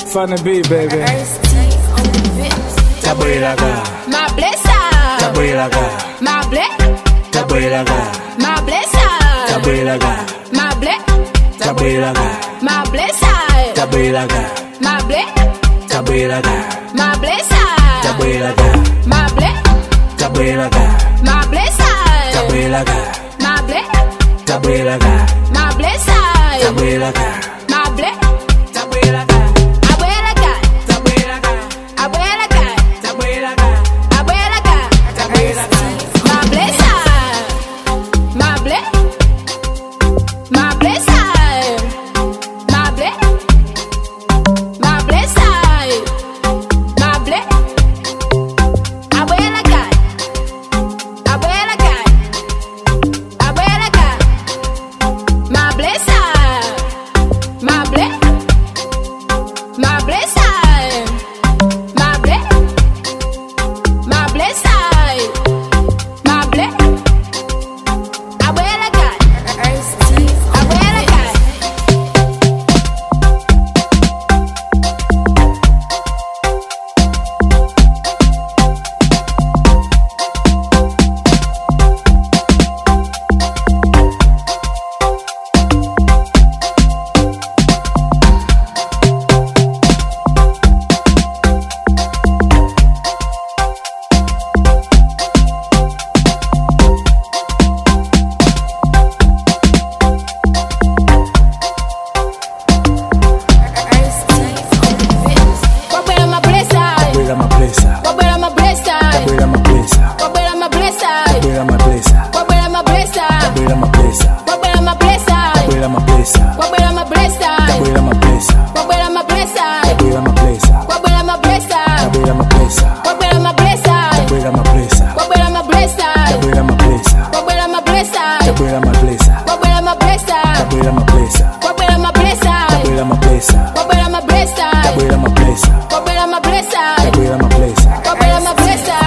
Funny beat, baby. Tabulaga, My blesser, tabulaga, my bless, tabulaga, my blesser, tabulaga, my bless, tabulaga, my blesser, tabulaga, my bless, tabulaga, my blesser, tabulaga, my bless, tabulaga, my blesser, tabulaga, my bless, tabulaga, my blesser, tabulaga, my bless, tabulaga, abuela got, tabulaga, abuela got, tabulaga, abuela got, tabulaga, my blesser, my bless, my blesser, my bless, my blesser, my bless, abuela got, abuela got, abuela got, my blesser, my bless, my blesser, my bless, my blesser, my bless, abuela got, abuela got. Abuela my blesser, tabula my blessa, abuela my blesser, tabula my blessa, abuela my blesser, tabula my blessa, abuela my blesser, tabula my blessa, abuela my blesser, tabula my blessa, abuela my blesser, tabula my blessa, abuela my blesser, tabula my blessa, abuela my blesser, tabula my blessa, abuela my blesser, tabula my blessa, abuela my blesser, tabula my blessa, abuela my blesser, tabula my blessa, abuela my blesser, tabula my blessa, abuela my blesser, tabula my blessa, abuela my blesser, tabula my blessa, abuela my blesser, tabula my blessa, abuela my blesser,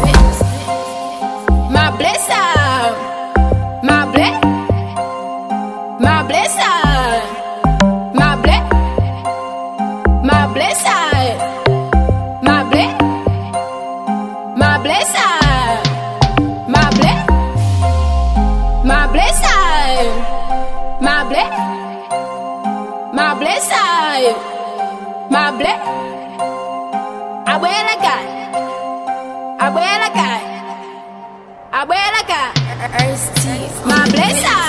my blesser, my bless, my blesser, my bless, my blesser, my bless, my blesser, my bless, my blesser, my bless, my blesser, my bless, abuela got, abuela got, abuela got, my blesser.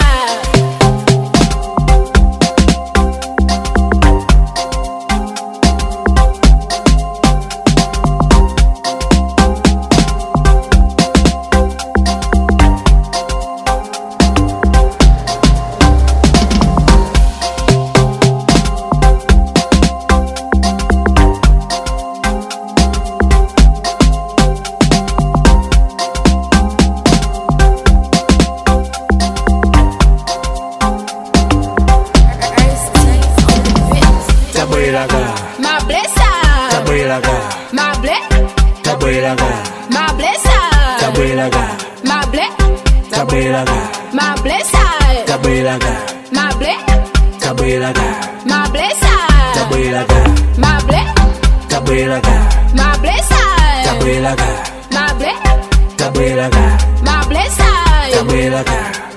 tabulaga, My blesser, tabulaga, my bless, tabulaga, my blesser, tabulaga, my bless, tabulaga, my blesser, tabulaga, my bless, tabulaga, my blesser, tabulaga, my bless, tabulaga, my blesser, tabulaga, my bless, tabulaga, my blesser, tabulaga.